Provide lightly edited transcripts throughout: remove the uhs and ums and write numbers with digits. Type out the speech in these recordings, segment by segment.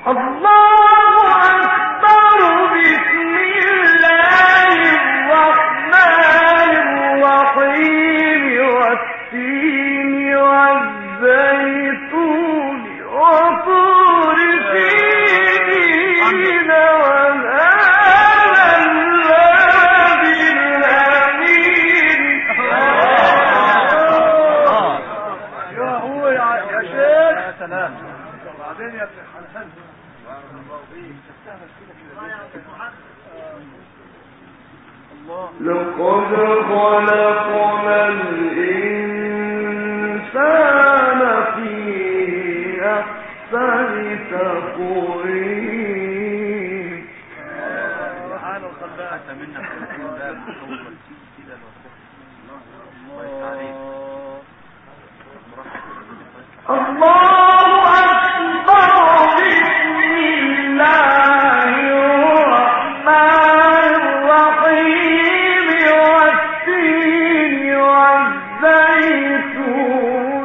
لقد خلقنا الإنسان في أحسن تقويم. سبحان الله منك الله أكبر. بسم الله الرحمن الرحيم. والتين والزيتون.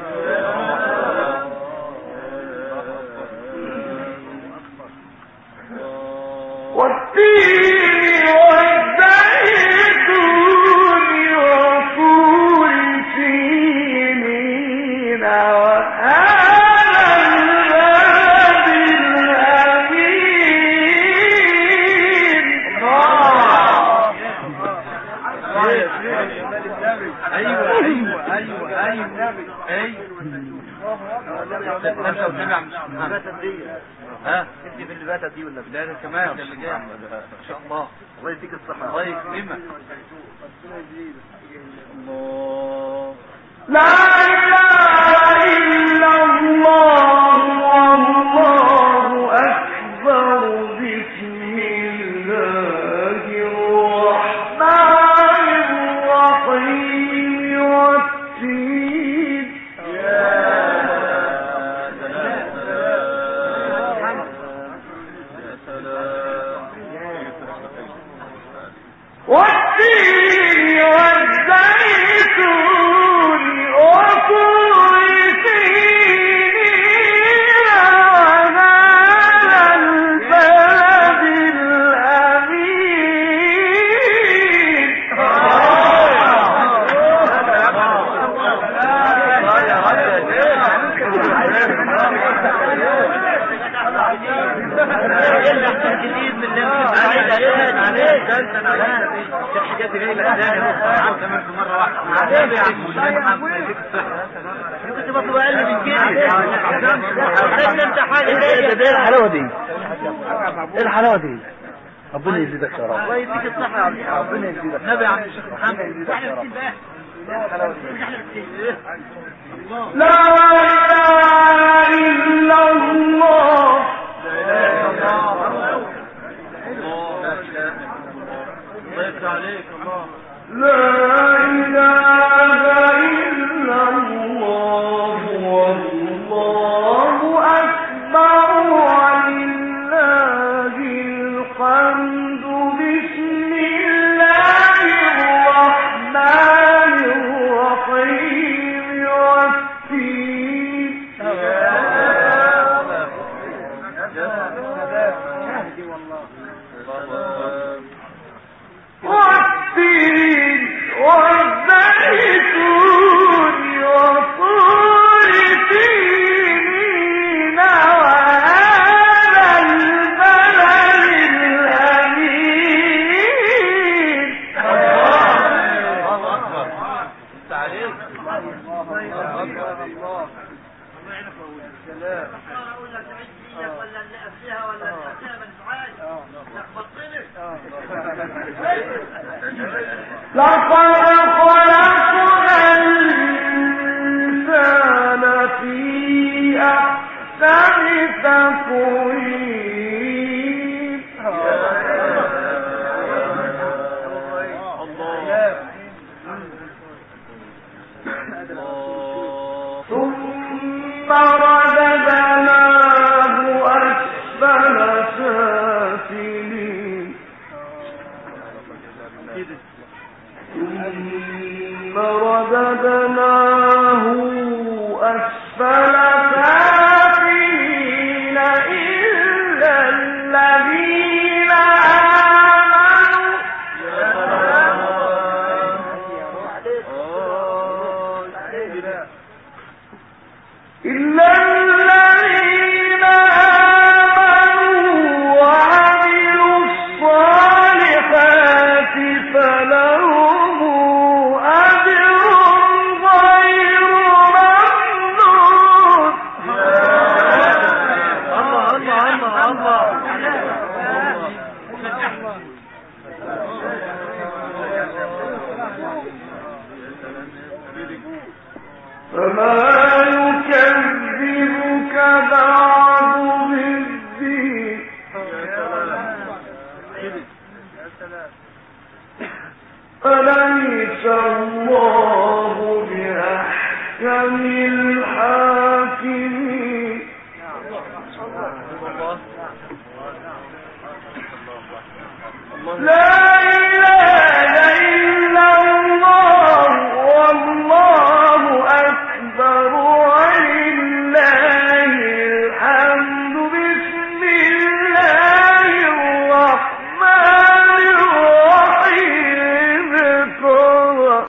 والتين والزيتون وطور سينين وهذا البلد الأمين. ها انت في اللي فاتت دي ولا لا كمان اللي جاي ان شاء الله. الله يديك الصحه. الله يكرمك. الله لا إله إلا الله والله أكبر. بسم الله الرحمن الرحيم. والتين والتين والزيتون وطور سينين وهذا البلد الأمين. الحاجات جايه لك مره واحده. كنت بطلب اقل من كده. انت حاجه ايه الحلاوه دي؟ ايه الحلاوه دي؟ ربنا يزيدك يا رب. الله يديك الصحه يا عم. ربنا يزيدك. نبي يا عم الشيخ محمد. لا إله إلا الله. لا إله إلا الله والله أكبر. ولله الحمد. بسم الله الرحمن الرحيم. والتين والتين والزيتون وطور سينين وهذا البلد الأمين. لقد خلقنا الإنسان في أحسن تقويم. ثم رددناه أسفل سافلين. ثم رددناه أسفل سافلين. إلا أليس الله بأحكم الحاكمين. لا